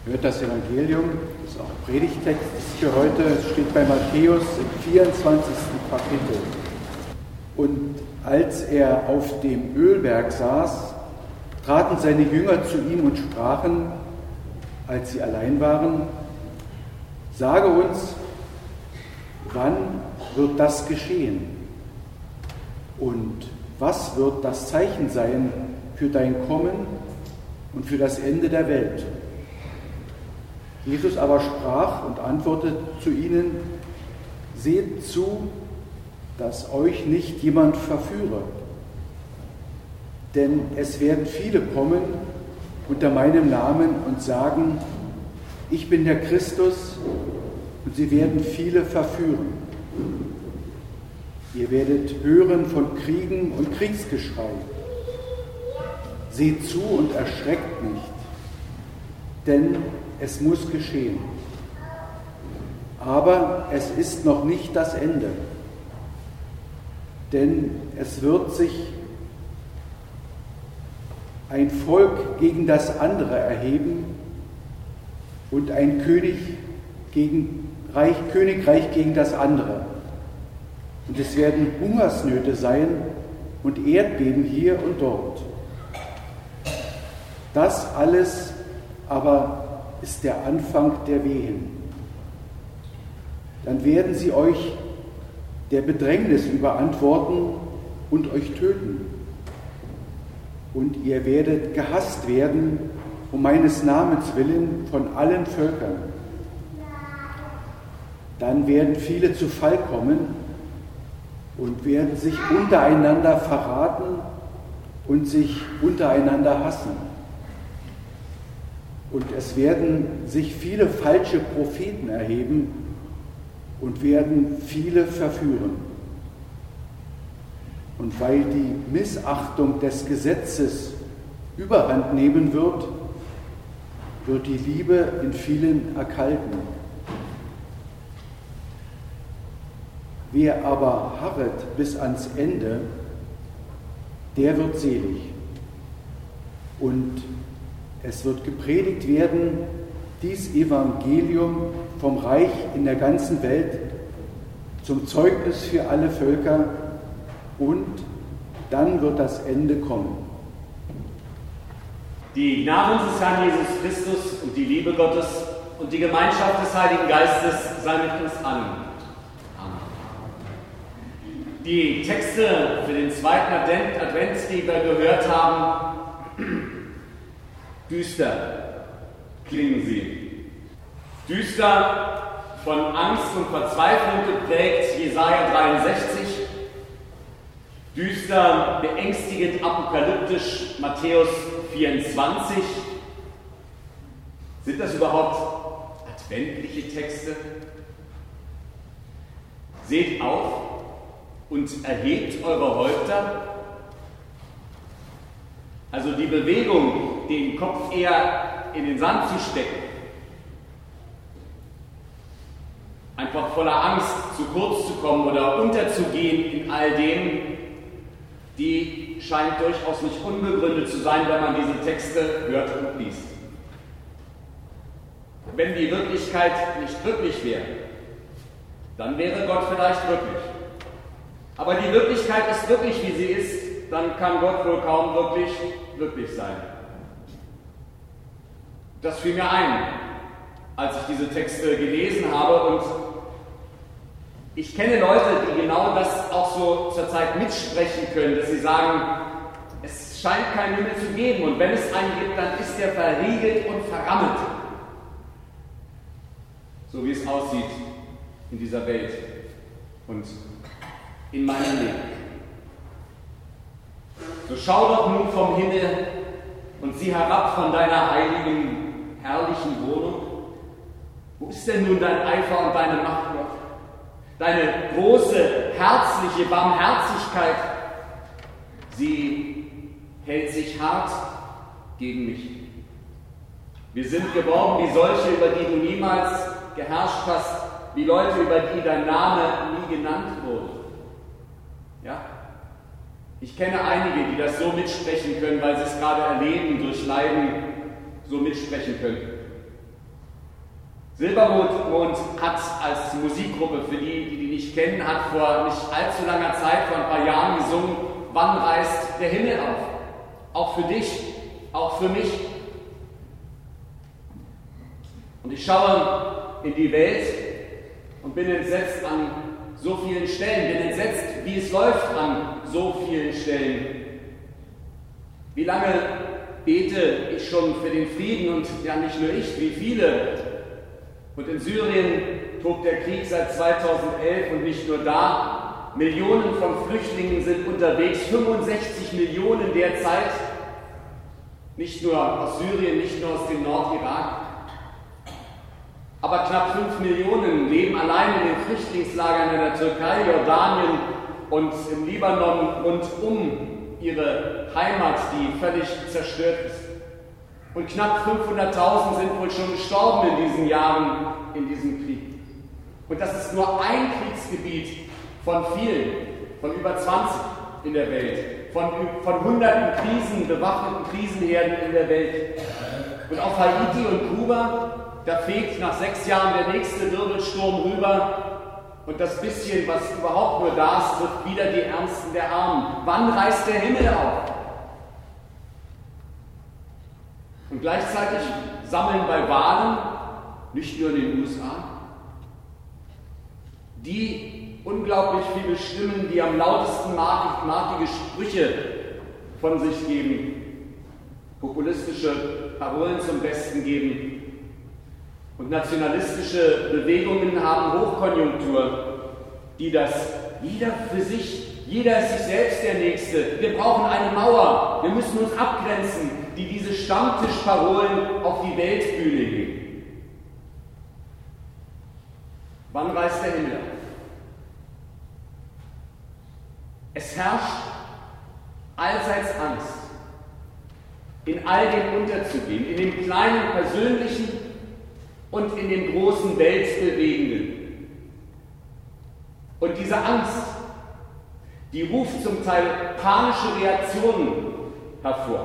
Hört das Evangelium, das ist auch Predigtext für heute, es steht bei Matthäus im 24. Kapitel. Und als er auf dem Ölberg saß, traten seine Jünger zu ihm und sprachen, als sie allein waren: Sage uns, wann wird das geschehen? Und was wird das Zeichen sein für dein Kommen und für das Ende der Welt? Jesus aber sprach und antwortete zu ihnen: Seht zu, dass euch nicht jemand verführe. Denn es werden viele kommen unter meinem Namen und sagen, ich bin der Christus, und sie werden viele verführen. Ihr werdet hören von Kriegen und Kriegsgeschrei. Seht zu und erschreckt nicht, denn es muss geschehen. Aber es ist noch nicht das Ende, denn es wird sich ein Volk gegen das andere erheben und ein Königreich gegen das andere. Und es werden Hungersnöte sein und Erdbeben hier und dort. Das alles aber ist der Anfang der Wehen. Dann werden sie euch der Bedrängnis überantworten und euch töten. Und ihr werdet gehasst werden um meines Namens willen von allen Völkern. Dann werden viele zu Fall kommen und werden sich untereinander verraten und sich untereinander hassen. Und es werden sich viele falsche Propheten erheben und werden viele verführen. Und weil die Missachtung des Gesetzes Überhand nehmen wird, wird die Liebe in vielen erkalten. Wer aber harret bis ans Ende, der wird selig. Und es wird gepredigt werden, dies Evangelium vom Reich in der ganzen Welt zum Zeugnis für alle Völker, und dann wird das Ende kommen. Die Gnade unseres Herrn Jesus Christus und die Liebe Gottes und die Gemeinschaft des Heiligen Geistes sei mit uns allen. Amen. Die Texte für den zweiten Advent, die wir gehört haben, düster klingen sie. Düster, von Angst und Verzweiflung geprägt, Jesaja 63. Düster, beängstigend, apokalyptisch, Matthäus 24. Sind das überhaupt adventliche Texte? Seht auf und erhebt eure Häupter. Also die Bewegung, den Kopf eher in den Sand zu stecken, einfach voller Angst zu kurz zu kommen oder unterzugehen in all dem, die scheint durchaus nicht unbegründet zu sein, wenn man diese Texte hört und liest. Wenn die Wirklichkeit nicht wirklich wäre, dann wäre Gott vielleicht wirklich. Aber die Wirklichkeit ist wirklich, wie sie ist, dann kann Gott wohl kaum wirklich sein. Das fiel mir ein, als ich diese Texte gelesen habe, und ich kenne Leute, die genau das auch so zur Zeit mitsprechen können, dass sie sagen, es scheint keinen Himmel zu geben, und wenn es einen gibt, dann ist der verriegelt und verrammelt. So wie es aussieht in dieser Welt und in meinem Leben. So schau doch nun vom Himmel und sieh herab von deiner heiligen, herrlichen Wohnung. Wo ist denn nun dein Eifer und deine Macht noch? Deine große, herzliche Barmherzigkeit, sie hält sich hart gegen mich. Wir sind geworden wie solche, über die du niemals geherrscht hast, wie Leute, über die dein Name nie genannt wurde. Ja? Ich kenne einige, die das so mitsprechen können, weil sie es gerade erleben, durch Leiden so mitsprechen können. Silbermond hat als Musikgruppe, für die nicht kennen, hat vor nicht allzu langer Zeit, vor ein paar Jahren gesungen, wann reißt der Himmel auf? Auch für dich, auch für mich. Und ich schaue in die Welt und bin entsetzt an so vielen Stellen, bin entsetzt, wie es läuft an so vielen Stellen. Wie lange bete ich schon für den Frieden und ja nicht nur ich, wie viele. Und in Syrien tobt der Krieg seit 2011 und nicht nur da. Millionen von Flüchtlingen sind unterwegs, 65 Millionen derzeit. Nicht nur aus Syrien, nicht nur aus dem Nordirak. Aber knapp 5 Millionen leben allein in den Flüchtlingslagern in der Türkei, Jordanien und im Libanon rund um ihre Heimat, die völlig zerstört ist. Und knapp 500.000 sind wohl schon gestorben in diesen Jahren in diesem Krieg. Und das ist nur ein Kriegsgebiet von vielen, von über 20 in der Welt, von hunderten Krisen, bewaffneten Krisenherden in der Welt. Und auf Haiti und Kuba, da fegt nach 6 Jahren der nächste Wirbelsturm rüber. Und das bisschen, was überhaupt nur da ist, trifft wieder die Ärmsten der Armen. Wann reißt der Himmel auf? Und gleichzeitig sammeln bei Wahlen, nicht nur in den USA, die unglaublich viele Stimmen, die am lautesten markige Sprüche von sich geben, populistische Parolen zum Besten geben. Und nationalistische Bewegungen haben Hochkonjunktur, die das jeder für sich, jeder ist sich selbst der Nächste. Wir brauchen eine Mauer, wir müssen uns abgrenzen, die diese Stammtischparolen auf die Weltbühne heben. Wann reißt der Himmel auf? Es herrscht allseits Angst, in all dem unterzugehen, in dem kleinen persönlichen und in dem großen Weltbewegenden. Und diese Angst, die ruft zum Teil panische Reaktionen hervor,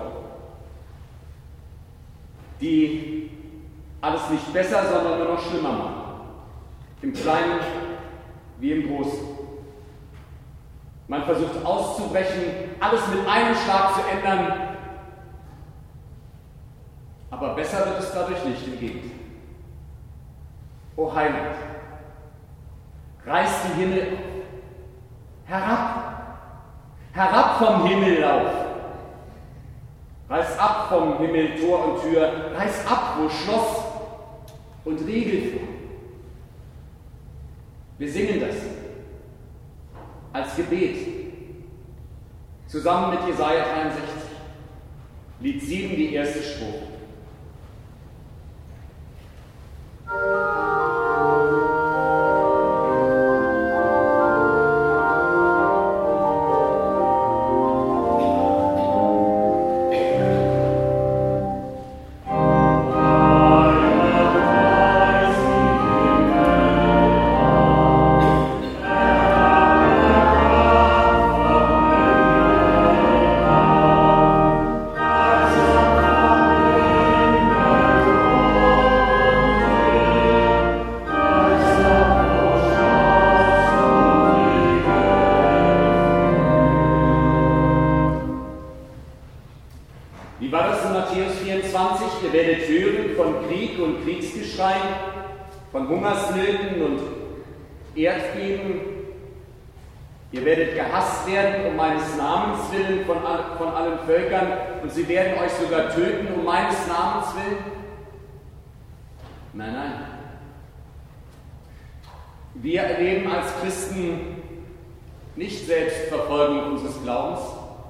die alles nicht besser, sondern nur noch schlimmer machen. Im Kleinen wie im Großen. Man versucht auszubrechen, alles mit einem Schlag zu ändern, aber besser wird es dadurch nicht, im Gegenteil. O Heiland, reiß den Himmel auf, herab vom Himmel auf, reiß ab vom Himmel Tor und Tür, reiß ab, wo Schloss und Riegel vor. Wir singen das als Gebet, zusammen mit Jesaja 63, Lied 7, die erste Strophe. Von Hungersnöten und Erdbeben. Ihr werdet gehasst werden um meines Namens willen von allen Völkern und sie werden euch sogar töten um meines Namens willen. Nein, nein. Wir erleben als Christen nicht Selbstverfolgung unseres Glaubens.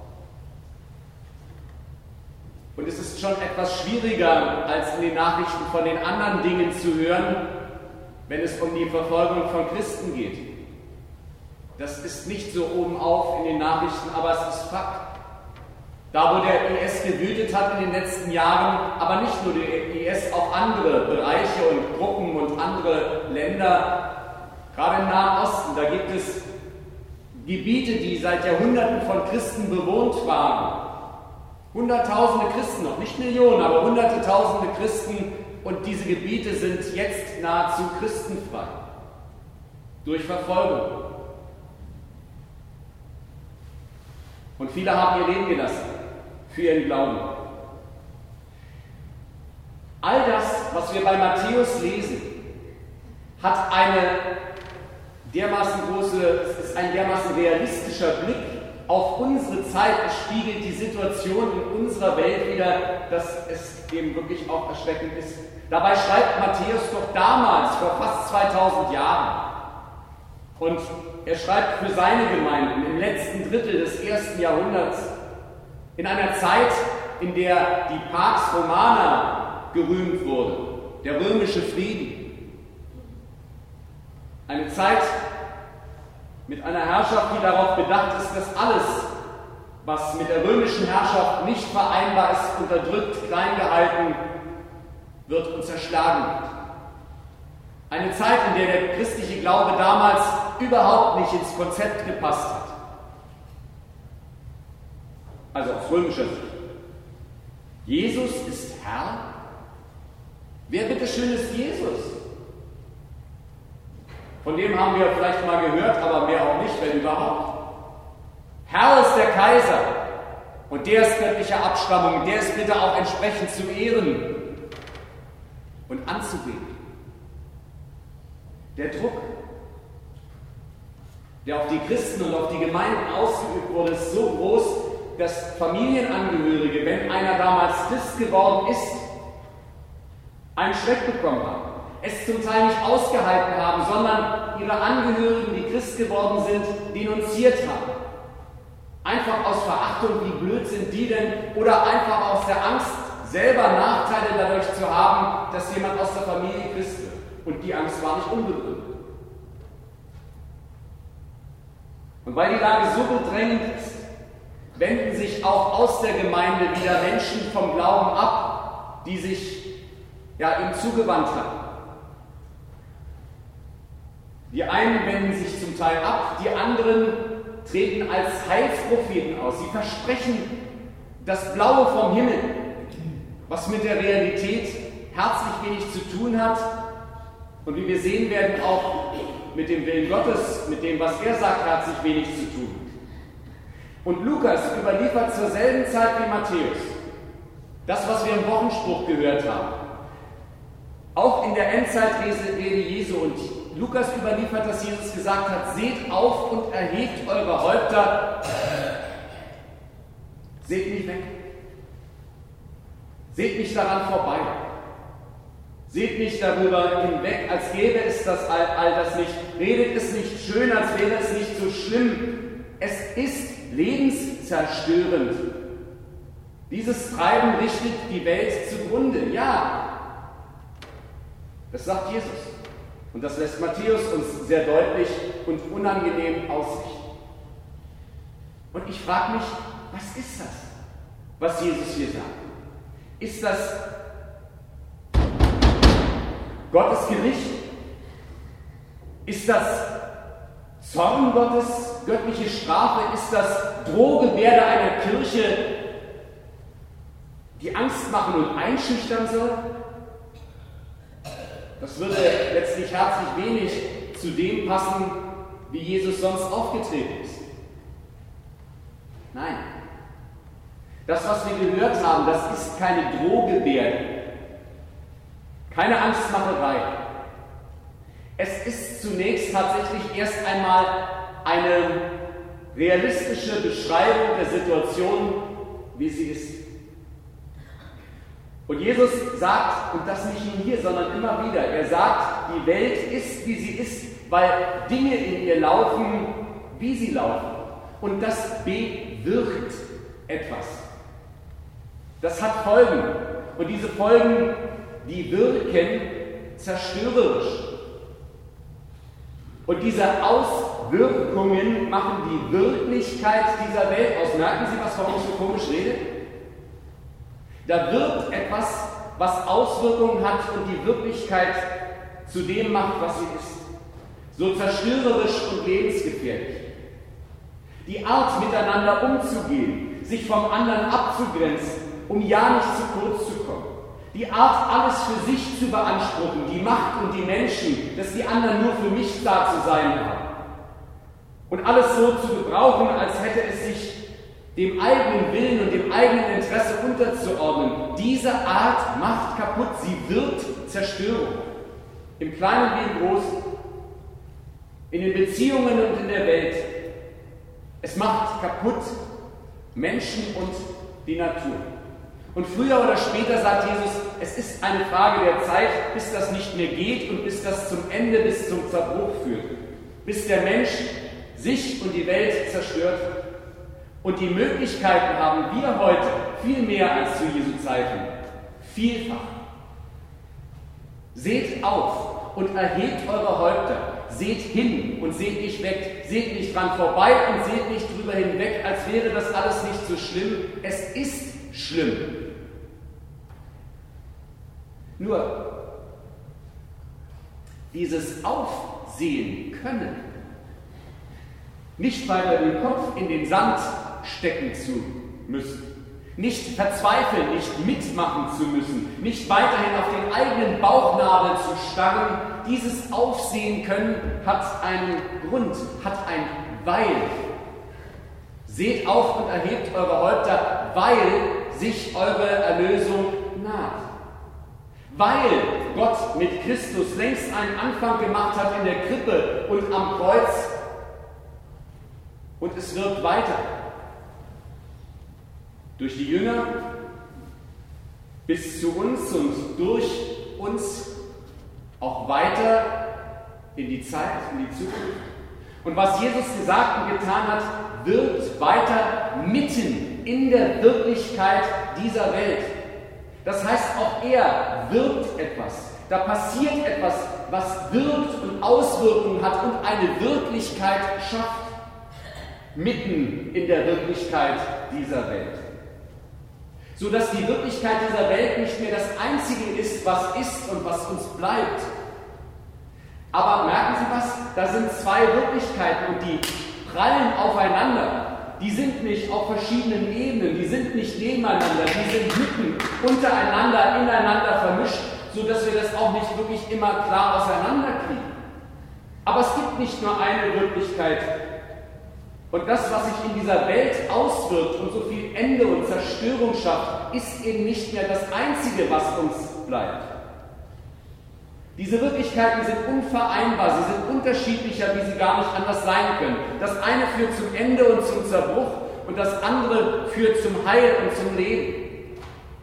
Und es ist schon etwas schwieriger, als in den Nachrichten von den anderen Dingen zu hören, wenn es um die Verfolgung von Christen geht. Das ist nicht so oben auf in den Nachrichten, aber es ist Fakt. Da, wo der IS gewütet hat in den letzten Jahren, aber nicht nur der IS, auch andere Bereiche und Gruppen und andere Länder, gerade im Nahen Osten, da gibt es Gebiete, die seit Jahrhunderten von Christen bewohnt waren. Hunderttausende Christen, noch nicht Millionen, aber hunderte Tausende Christen und diese Gebiete sind jetzt nahezu christenfrei durch Verfolgung. Und viele haben ihr Leben gelassen für ihren Glauben. All das, was wir bei Matthäus lesen, hat es ist ein dermaßen realistischer Blick auf unsere Zeit. Es spiegelt die Situation in unserer Welt wider, dass es eben wirklich auch erschreckend ist. Dabei schreibt Matthäus doch damals, vor fast 2000 Jahren, und er schreibt für seine Gemeinden im letzten Drittel des 1. Jahrhunderts, in einer Zeit, in der die Pax Romana gerühmt wurde, der römische Frieden. Eine Zeit mit einer Herrschaft, die darauf bedacht ist, dass alles, was mit der römischen Herrschaft nicht vereinbar ist, unterdrückt, klein gehalten wird und zerschlagen wird. Eine Zeit, in der der christliche Glaube damals überhaupt nicht ins Konzept gepasst hat. Also aus römischer Sicht. Jesus ist Herr? Wer bitteschön ist Jesus? Von dem haben wir vielleicht mal gehört, aber mehr auch nicht, wenn überhaupt. Herr ist der Kaiser und der ist göttlicher Abstammung, der ist bitte auch entsprechend zu ehren und anzubeten. Der Druck, der auf die Christen und auf die Gemeinden ausgeübt wurde, ist so groß, dass Familienangehörige, wenn einer damals Christ geworden ist, einen Schreck bekommen haben. Es zum Teil nicht ausgehalten haben, sondern ihre Angehörigen, die Christ geworden sind, denunziert haben. Einfach aus Verachtung, wie blöd sind die denn, oder einfach aus der Angst, selber Nachteile dadurch zu haben, dass jemand aus der Familie Christ wird. Und die Angst war nicht unbegründet. Und weil die Lage so bedrängend ist, wenden sich auch aus der Gemeinde wieder Menschen vom Glauben ab, die sich ihm zugewandt haben. Die einen wenden sich zum Teil ab, die anderen treten als Heilspropheten aus. Sie versprechen das Blaue vom Himmel, was mit der Realität herzlich wenig zu tun hat und wie wir sehen werden, auch mit dem Willen Gottes, mit dem, was er sagt, herzlich wenig zu tun. Und Lukas überliefert zur selben Zeit wie Matthäus das, was wir im Wochenspruch gehört haben. Auch in der Endzeitrede Jesu. Und Lukas überliefert, dass Jesus gesagt hat: Seht auf und erhebt eure Häupter. Seht nicht weg. Seht nicht daran vorbei. Seht nicht darüber hinweg, als gäbe es das all das nicht. Redet es nicht schön, als wäre es nicht so schlimm. Es ist lebenszerstörend. Dieses Treiben richtet die Welt zugrunde. Ja, das sagt Jesus. Und das lässt Matthäus uns sehr deutlich und unangenehm aussichten. Und ich frage mich, was ist das, was Jesus hier sagt? Ist das Gottes Gericht? Ist das Zorn Gottes, göttliche Strafe? Ist das Drohgebärde einer Kirche, die Angst machen und einschüchtern soll? Das würde letztlich herzlich wenig zu dem passen, wie Jesus sonst aufgetreten ist. Nein. Das, was wir gehört haben, das ist keine Drohgebärde, keine Angstmacherei. Es ist zunächst tatsächlich erst einmal eine realistische Beschreibung der Situation, wie sie ist. Und Jesus sagt, und das nicht nur hier, sondern immer wieder, er sagt, die Welt ist, wie sie ist, weil Dinge in ihr laufen, wie sie laufen. Und das bewirkt etwas. Das hat Folgen. Und diese Folgen, die wirken zerstörerisch. Und diese Auswirkungen machen die Wirklichkeit dieser Welt aus. Merken Sie, was warum ich so komisch rede? Da wirkt etwas, was Auswirkungen hat und die Wirklichkeit zu dem macht, was sie ist. So zerstörerisch und lebensgefährlich. Die Art, miteinander umzugehen, sich vom anderen abzugrenzen, um ja nicht zu kurz zu kommen. Die Art, alles für sich zu beanspruchen, die Macht und die Menschen, dass die anderen nur für mich da zu sein haben. Und alles so zu gebrauchen, als hätte es sich dem eigenen Willen und dem eigenen Interesse unterzuordnen. Diese Art macht kaputt, sie wird Zerstörung. Im Kleinen wie im Großen, in den Beziehungen und in der Welt. Es macht kaputt Menschen und die Natur. Und früher oder später, sagt Jesus, es ist eine Frage der Zeit, bis das nicht mehr geht und bis das zum Ende, bis zum Zerbruch führt. Bis der Mensch sich und die Welt zerstört. Und die Möglichkeiten haben wir heute viel mehr als zu Jesu Zeiten. Vielfach. Seht auf und erhebt eure Häupter. Seht hin und seht nicht weg. Seht nicht dran vorbei und seht nicht drüber hinweg, als wäre das alles nicht so schlimm. Es ist schlimm. Nur dieses Aufsehen können, nicht weiter den Kopf in den Sand stecken zu müssen, nicht verzweifeln, nicht mitmachen zu müssen, nicht weiterhin auf den eigenen Bauchnabel zu starren. Dieses Aufsehen können hat einen Grund, hat ein Weil. Seht auf und erhebt eure Häupter, weil sich eure Erlösung naht. Weil Gott mit Christus längst einen Anfang gemacht hat in der Krippe und am Kreuz. Und es wird weiter. Durch die Jünger bis zu uns und durch uns auch weiter in die Zeit, in die Zukunft. Und was Jesus gesagt und getan hat, wird weiter mitten in der Wirklichkeit dieser Welt. Das heißt, auch er wirkt etwas. Da passiert etwas, was wirkt und Auswirkungen hat und eine Wirklichkeit schafft. Mitten in der Wirklichkeit dieser Welt. Sodass die Wirklichkeit dieser Welt nicht mehr das Einzige ist, was ist und was uns bleibt. Aber merken Sie was? Da sind zwei Wirklichkeiten und die prallen aufeinander. Die sind nicht auf verschiedenen Ebenen, die sind nicht nebeneinander, die sind mitten, untereinander, ineinander vermischt, sodass wir das auch nicht wirklich immer klar auseinanderkriegen. Aber es gibt nicht nur eine Wirklichkeit. Und das, was sich in dieser Welt auswirkt und so viel Ende und Zerstörung schafft, ist eben nicht mehr das Einzige, was uns bleibt. Diese Wirklichkeiten sind unvereinbar, sie sind unterschiedlicher, wie sie gar nicht anders sein können. Das eine führt zum Ende und zum Zerbruch und das andere führt zum Heil und zum Leben.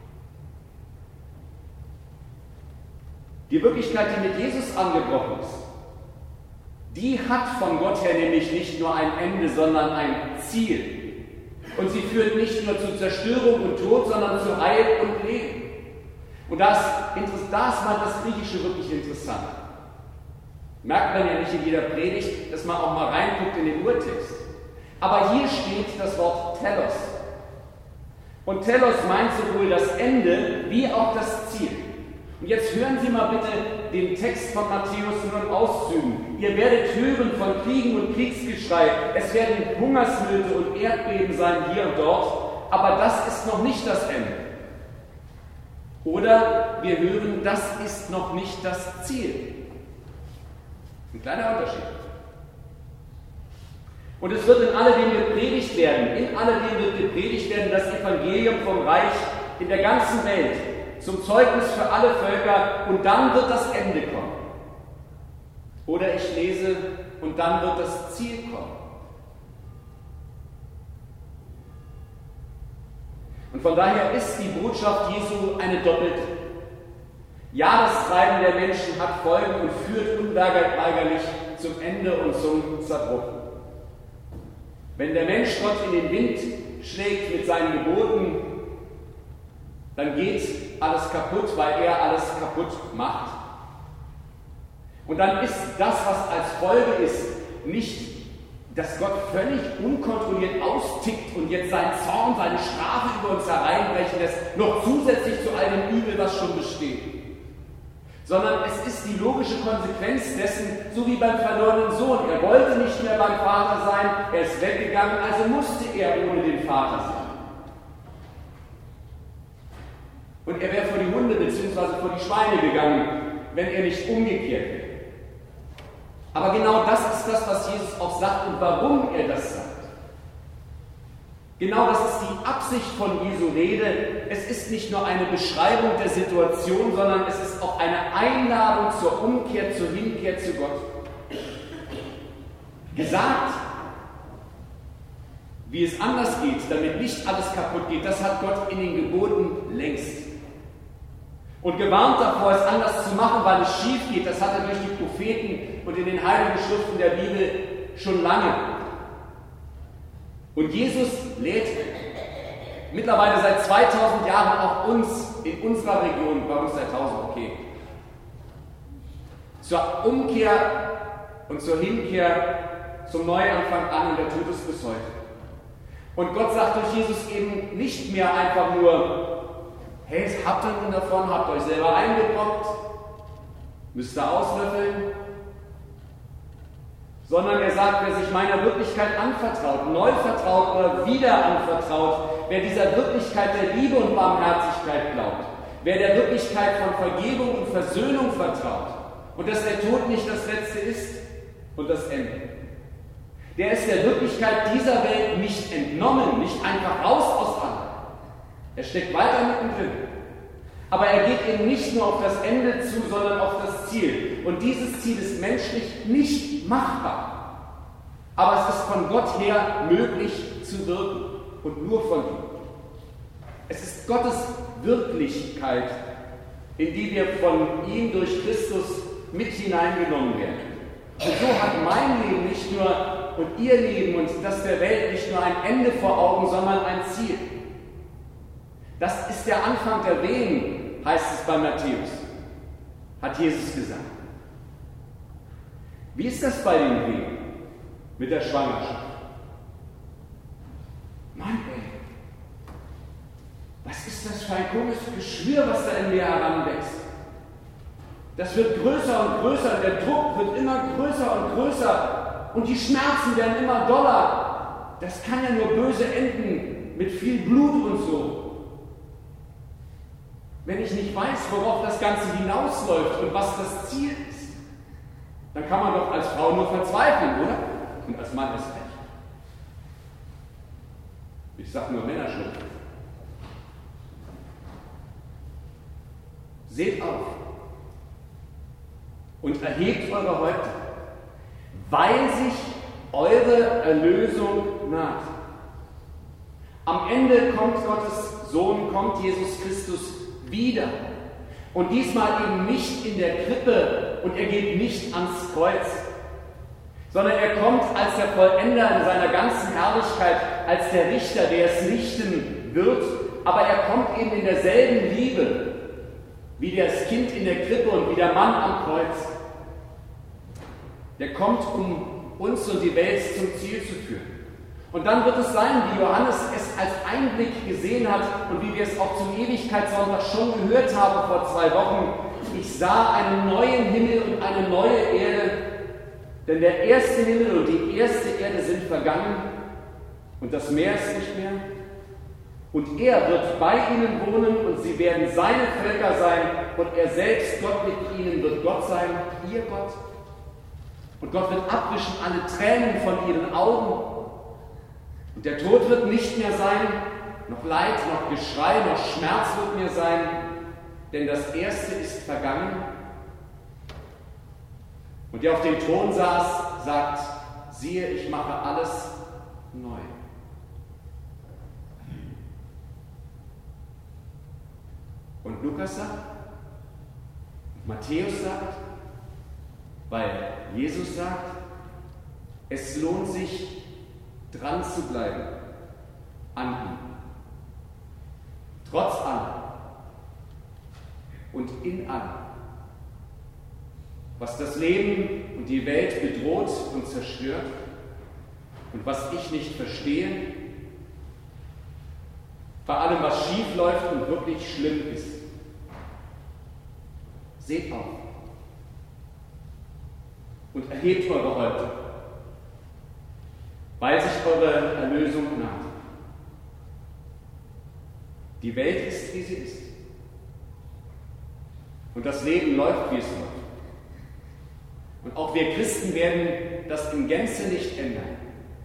Die Wirklichkeit, die mit Jesus angebrochen ist, die hat von Gott her nämlich nicht nur ein Ende, sondern ein Ziel. Und sie führt nicht nur zu Zerstörung und Tod, sondern zu Heil und Leben. Und da ist mal das Griechische wirklich interessant. Merkt man ja nicht in jeder Predigt, dass man auch mal reinguckt in den Urtext. Aber hier steht das Wort Telos. Und Telos meint sowohl das Ende wie auch das Ziel. Und jetzt hören Sie mal bitte den Text von Matthäus nur in Auszügen. Ihr werdet hören von Kriegen und Kriegsgeschrei. Es werden Hungersnöte und Erdbeben sein hier und dort. Aber das ist noch nicht das Ende. Oder wir hören, das ist noch nicht das Ziel. Ein kleiner Unterschied. Und es wird in alledem gepredigt werden, das Evangelium vom Reich in der ganzen Welt, zum Zeugnis für alle Völker, und dann wird das Ende kommen. Oder ich lese, und dann wird das Ziel kommen. Und von daher ist die Botschaft Jesu eine doppelte. Ja, das Treiben der Menschen hat Folgen und führt unweigerlich zum Ende und zum Zerbruch. Wenn der Mensch Gott in den Wind schlägt mit seinen Geboten, dann geht alles kaputt, weil er alles kaputt macht. Und dann ist das, was als Folge ist, nicht, dass Gott völlig unkontrolliert austickt und jetzt seinen Zorn, seine Strafe über uns hereinbrechen lässt, noch zusätzlich zu all dem Übel, was schon besteht. Sondern es ist die logische Konsequenz dessen, so wie beim verlorenen Sohn. Er wollte nicht mehr beim Vater sein, er ist weggegangen, also musste er ohne den Vater sein. Und er wäre vor die Hunde bzw. vor die Schweine gegangen, wenn er nicht umgekehrt wäre. Aber genau das ist das, was Jesus auch sagt und warum er das sagt. Genau das ist die Absicht von Jesu Rede. Es ist nicht nur eine Beschreibung der Situation, sondern es ist auch eine Einladung zur Umkehr, zur Hinkehr zu Gott. Gesagt, wie es anders geht, damit nicht alles kaputt geht, das hat Gott in den Geboten längst. Und gewarnt davor, es anders zu machen, weil es schief geht, das hat er durch die Propheten und in den heiligen Schriften der Bibel schon lange. Und Jesus lädt mittlerweile seit 2000 Jahren auch uns in unserer Region, bei uns seit 1000, okay, zur Umkehr und zur Hinkehr, zum Neuanfang an, und er tut es bis heute. Und Gott sagt durch Jesus eben nicht mehr einfach nur, hey, habt ihr nun davon, habt euch selber eingebrockt, müsst ihr auslöffeln, sondern er sagt, wer sich meiner Wirklichkeit anvertraut, neu vertraut oder wieder anvertraut, wer dieser Wirklichkeit der Liebe und Barmherzigkeit glaubt, wer der Wirklichkeit von Vergebung und Versöhnung vertraut und dass der Tod nicht das Letzte ist und das Ende, der ist der Wirklichkeit dieser Welt nicht entnommen, nicht einfach raus aus allem. Er steckt weiter mittendrin. Aber er geht eben nicht nur auf das Ende zu, sondern auf das Ziel. Und dieses Ziel ist menschlich nicht machbar. Aber es ist von Gott her möglich zu wirken. Und nur von ihm. Es ist Gottes Wirklichkeit, in die wir von ihm durch Christus mit hineingenommen werden. Und so hat mein Leben nicht nur und ihr Leben und das der Welt nicht nur ein Ende vor Augen, sondern ein Ziel. Das ist der Anfang der Wehen, heißt es bei Matthäus, hat Jesus gesagt. Wie ist das bei den Wehen mit der Schwangerschaft? Mann, ey, was ist das für ein komisches Geschwür, was da in mir heranwächst? Das wird größer und größer, der Druck wird immer größer und größer und die Schmerzen werden immer doller. Das kann ja nur böse enden, mit viel Blut und so. Wenn ich nicht weiß, worauf das Ganze hinausläuft und was das Ziel ist, dann kann man doch als Frau nur verzweifeln, oder? Und als Mann ist recht. Ich sage nur Männerschluck. Seht auf und erhebt eure Häupter, weil sich eure Erlösung naht. Am Ende kommt Gottes Sohn, kommt Jesus Christus wieder. Und diesmal eben nicht in der Krippe und er geht nicht ans Kreuz, sondern er kommt als der Vollender in seiner ganzen Herrlichkeit, als der Richter, der es richten wird, aber er kommt eben in derselben Liebe wie das Kind in der Krippe und wie der Mann am Kreuz. Der kommt, um uns und die Welt zum Ziel zu führen. Und dann wird es sein, wie Johannes es als Einblick gesehen hat und wie wir es auch zum Ewigkeitssonntag schon gehört haben vor 2 Wochen. Ich sah einen neuen Himmel und eine neue Erde, denn der erste Himmel und die erste Erde sind vergangen und das Meer ist nicht mehr. Und er wird bei ihnen wohnen und sie werden seine Völker sein und er selbst, Gott mit ihnen, wird Gott sein, ihr Gott. Und Gott wird abwischen alle Tränen von ihren Augen. Und der Tod wird nicht mehr sein, noch Leid, noch Geschrei, noch Schmerz wird mehr sein, denn das Erste ist vergangen. Und der auf dem Thron saß, sagt, siehe, ich mache alles neu. Und Lukas sagt, Matthäus sagt, weil Jesus sagt, es lohnt sich, dran zu bleiben an ihm. Trotz allem und in allem, was das Leben und die Welt bedroht und zerstört und was ich nicht verstehe, bei allem, was schief läuft und wirklich schlimm ist. Seht auf und erhebt eure Häupter, weil sich eure Erlösung naht. Die Welt ist, wie sie ist. Und das Leben läuft, wie es läuft. Und auch wir Christen werden das in Gänze nicht ändern.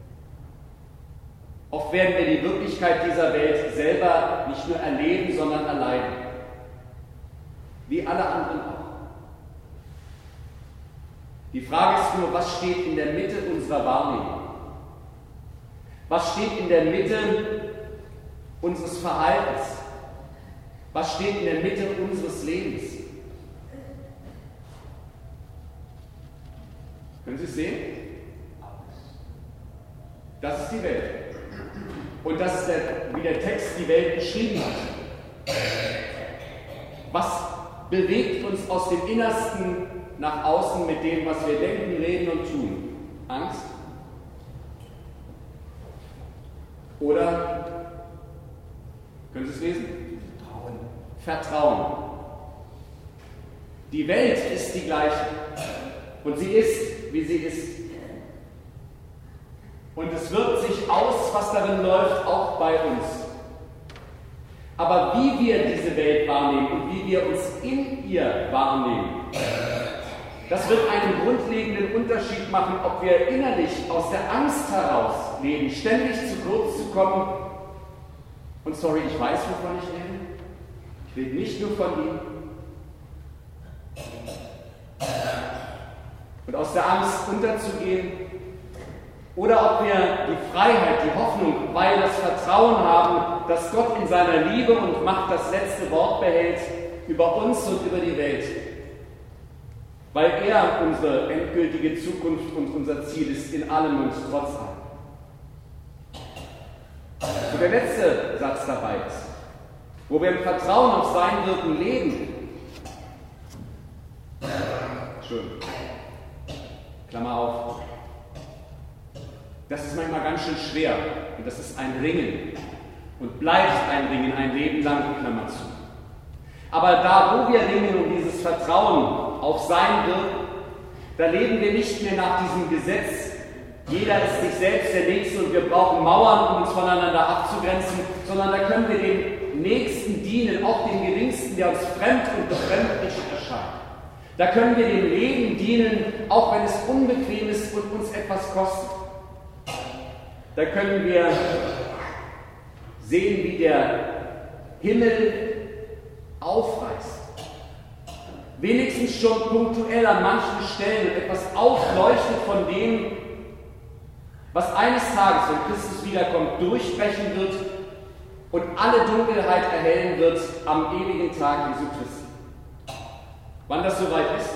Oft werden wir die Wirklichkeit dieser Welt selber nicht nur erleben, sondern erleiden. Wie alle anderen auch. Die Frage ist nur, was steht in der Mitte unserer Wahrnehmung? Was steht in der Mitte unseres Verhaltens? Was steht in der Mitte unseres Lebens? Können Sie es sehen? Das ist die Welt. Und das ist, wie der Text die Welt beschrieben hat. Was bewegt uns aus dem Innersten nach außen mit dem, was wir denken, reden und tun? Angst? Oder, können Sie es lesen? Vertrauen. Die Welt ist die gleiche. Und sie ist, wie sie ist. Und es wirkt sich aus, was darin läuft, auch bei uns. Aber wie wir diese Welt wahrnehmen und wie wir uns in ihr wahrnehmen, das wird einen grundlegenden Unterschied machen, ob wir innerlich aus der Angst heraus leben, ständig zu kurz zu kommen. Und sorry, ich weiß, wovon ich rede. Ich rede nicht nur von ihm. Und aus der Angst unterzugehen. Oder ob wir die Freiheit, die Hoffnung, weil das Vertrauen haben, dass Gott in seiner Liebe und Macht das letzte Wort behält über uns und über die Welt. Weil er unsere endgültige Zukunft und unser Ziel ist in allem und trotz allem. Und der letzte Satz dabei ist, wo wir im Vertrauen auf sein Wirken leben. Schön. Klammer auf. Das ist manchmal ganz schön schwer und das ist ein Ringen und bleibt ein Ringen ein Leben lang, Klammer zu. Aber da, wo wir ringen um dieses Vertrauen auf sein Wirken, da leben wir nicht mehr nach diesem Gesetz, jeder ist sich selbst der Nächste und wir brauchen Mauern, um uns voneinander abzugrenzen, sondern da können wir dem Nächsten dienen, auch dem Geringsten, der uns fremd und befremdlich erscheint. Da können wir dem Leben dienen, auch wenn es unbequem ist und uns etwas kostet. Da können wir sehen, wie der Himmel aufreißt. Wenigstens schon punktuell an manchen Stellen etwas aufleuchtet von dem, was eines Tages, wenn Christus wiederkommt, durchbrechen wird und alle Dunkelheit erhellen wird am ewigen Tag Jesu Christi. Wann das soweit ist?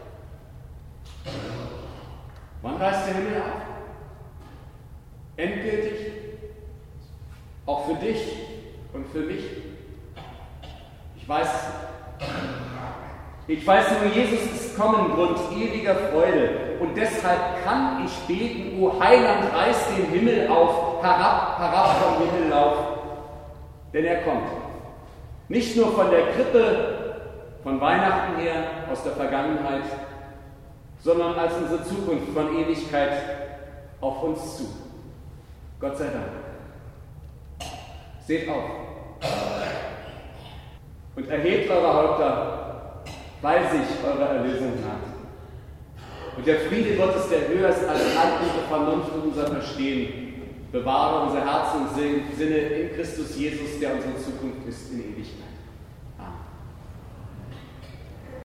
Wann reißt der Himmel auf? Endgültig? Auch für dich und für mich? Ich weiß es nicht. Ich weiß nur, Jesus ist kommen, Grund ewiger Freude. Und deshalb kann ich beten, O Heiland, reiß den Himmel auf, herab, herab vom Himmellauf. Denn er kommt. Nicht nur von der Krippe, von Weihnachten her, aus der Vergangenheit, sondern als unsere Zukunft von Ewigkeit auf uns zu. Gott sei Dank. Seht auf und erhebt eure Häupter, weil sich eure Erlösung naht. Und der Friede Gottes, der höher ist als all unsere Vernunft und unser Verstehen, bewahre unser Herz und Sinne in Christus Jesus, der unsere Zukunft ist in Ewigkeit.